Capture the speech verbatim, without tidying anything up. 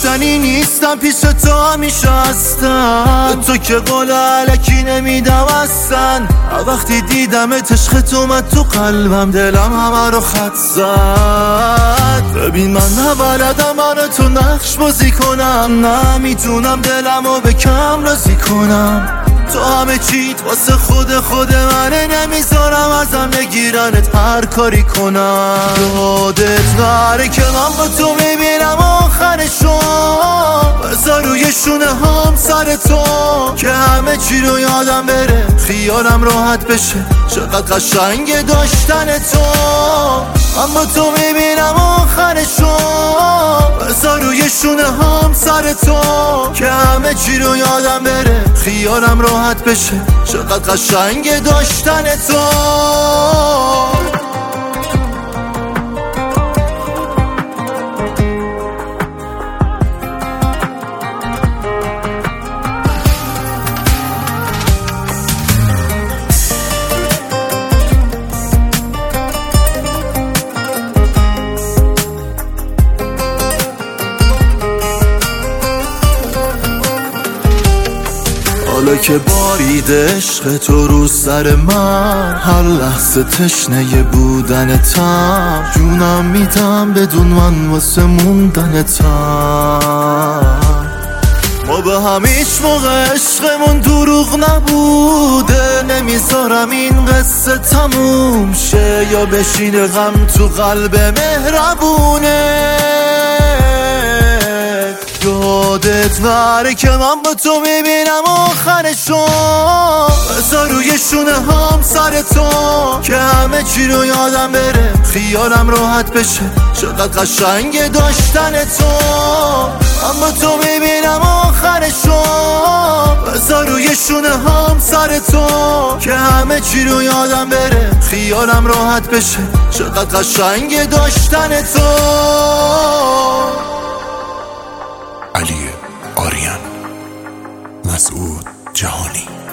گفتنی نیستم پیش تو همیشه هستم، تو که قول علکی نمیدم هستن. وقتی دیدمت عشقت اومد تو قلبم، دلم همه رو خط زد. ببین من نبلدم من تو نقش بازی کنم، نمیتونم دلمو به کم راضی کنم. تو همه چیت واسه خود خود منه، نمیذارم ازم نگیرنت هر کاری کنم. یادت نره که من با تو میبینم آخرشو، بذار روی شونه هم سر تو که همه چی رو یادم بره، خیالم راحت بشه. چقدر قشنگه داشتن تو، من با تو میبینم آخرشو، بذار روی شونه هم سر تو که همه چی رو یادم بره، خیالم راحت بشه. چقدر قشنگه داشتن تو. حالا که بارید عشق تو رو سر من، هر لحظه تشنه بودنتم، جونم میدم بدون من واسه موندنتم. ما به هم هیچ موقع عشقمون دروغ نبوده، نمیذارم این قصه تموم شه یا بشینه غم تو قلب مهربونه. یادت نره که من با تو میبینم آخرشو، بذار روی شونه هم سر تو که همه چی رو یادم بره، خیالم راحت بشه. چقدر قشنگه داشتن تو، من با تو میبینم آخرشو، بذار روی شونه هم سر تو که همه چی رو یادم بره، خیالم راحت بشه. چقدر قشنگه داشتن تو. علی آریان، مسعود جهانی.